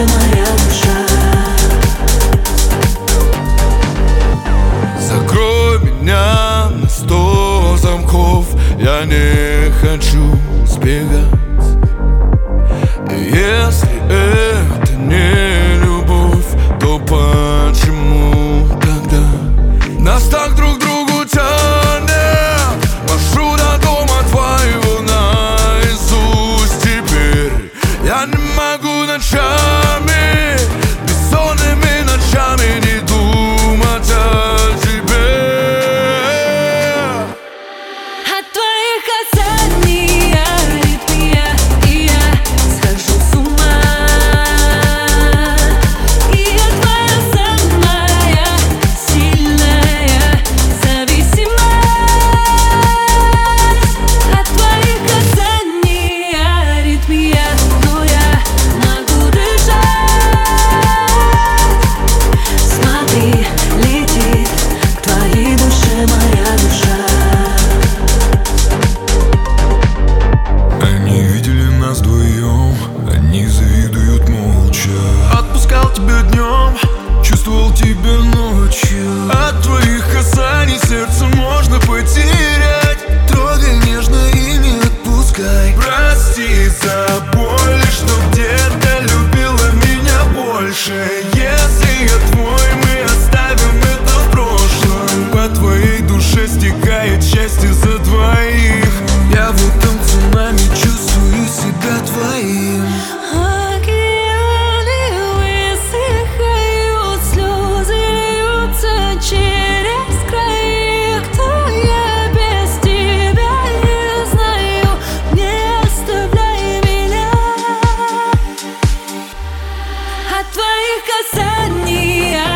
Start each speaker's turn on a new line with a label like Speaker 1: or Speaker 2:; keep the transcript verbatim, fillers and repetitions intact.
Speaker 1: моя душа.
Speaker 2: Закрой меня на сто замков, я не хочу сбегать. И если это не любовь, то почему тогда нас так друг к другу тянет? Маршрут до дома твоего наизусть теперь. Я не могу ночами, бессонными ночами не думать о тебе.
Speaker 1: От твоих касаний аритмия, и я схожу с ума. И я твоя самая сильная зависимость. От твоих касаний аритмия, но я могу дышать. Смотри, летит к твоей душе моя душа.
Speaker 3: Они видели нас вдвоем, они завидуют молча. Отпускал тебя днем, чувствовал тебя ночью. От твоих касаний сердце можно потерять. Трогай нежно и не отпускай. Прости за боль, что где-то любила меня больше. Если я твой, мы оставим это в прошлом. По твоей душе стекает счастье за двоих. Я в этом цунами чувствую себя твоим.
Speaker 1: Океаны высыхают, слезы льются через край. Кто я без тебя, не знаю, не оставляй меня. От твоих касаний